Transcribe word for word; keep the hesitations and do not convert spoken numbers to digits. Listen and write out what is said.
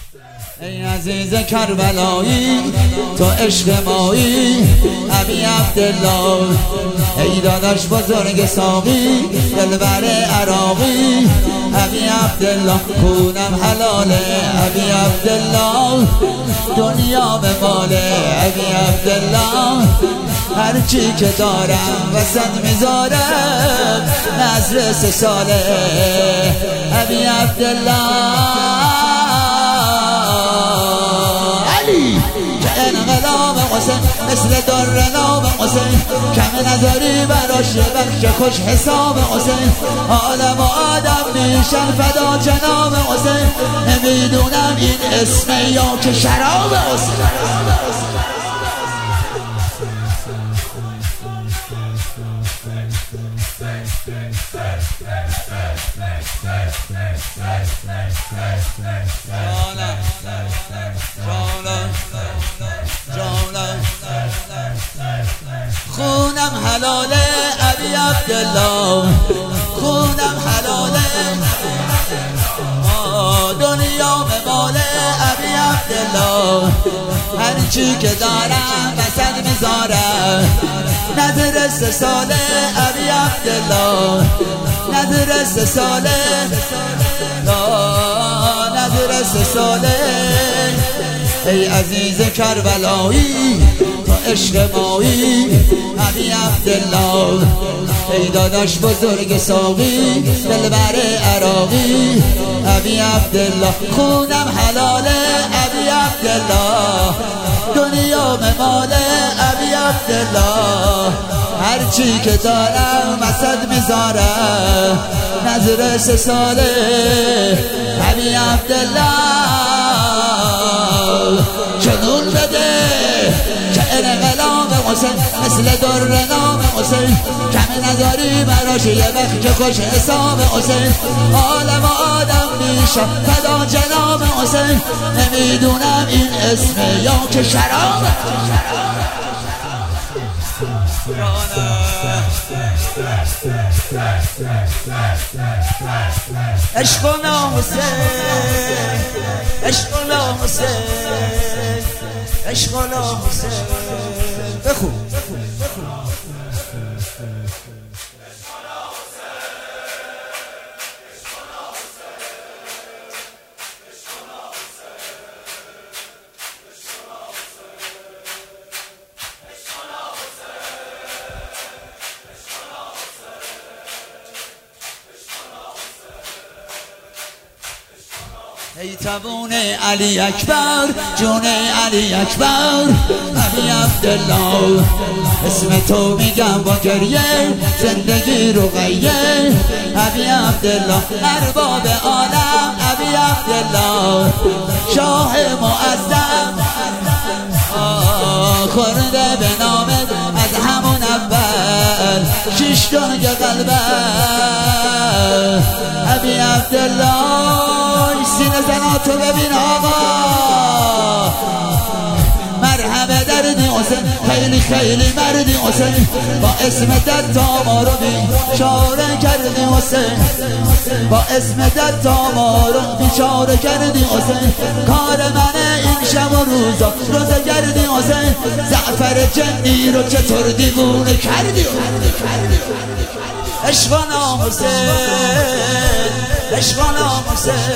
ای عزیز کربلایی تو عشق مایی ابی عبدالله، ای داداش بزرگ ساقی دلبر عراقی ابی عبدالله، خونم حلاله ابی عبدالله، دنیا به ماله ابی عبدالله، هرچی که دارم وسط میذارم نظر سه ساله ابی عبدالله. که انقلاب حسین مثل در نام حسین، کم نظری براش بخش خوش حساب حسین، آدم و آدم میشن فدا جناب حسین، نمیدونم این اسم یا که شراب حسین. خونم حلاله ابی عبدالله، خونم حلاله، دنیا به ماله ابی عبدالله، هرچی که دارم وسط میذارم نظر سه ساله ابی عبدالله، نظر سه ساله، نظر سه ساله. ای عزیز کربلایی تو عشق مایی ابی عبدالله، ای داداش بزرگ ساقی دلبر عراقی ابی عبدالله، خونم حلاله ابی عبدالله، دنیا مماله ابی عبدالله، هرچی که دارم وسط میذارم نظر سه ساله ابی عبدالله. جنون بده که انقلاب حسین مثل در نام حسین، کم نداری براش یه وقت خوش حساب حسین، عالم و آدم میشم فدا جناب حسین، نمیدونم این اسم یا که شراب. عشقنا حسین، عشقنا حسین، عشقنا حسین. بخون ای تبون علی اکبر جون علی اکبر ابی عبدالله، اسم تو میگم با گریه زندگی رو غیه ابی عبدالله، ارباب عالم ابی عبدالله، شاه معظم خورده به نامت از همون اول شش تنگ قلبه ابی عبدالله. سینه زناتو ببین آقا، مرحبا دردی حسین، خیلی خیلی مردی حسین، با اسم دتا ما رو بیچاره کردی حسین، با اسم دتا ما رو بیچاره کردی حسین، کار منه این شب و روزا روزه کردی حسین، زعفر جنی رو چطور دیوونه کردی عشقنا حسین، عشقنا حسین.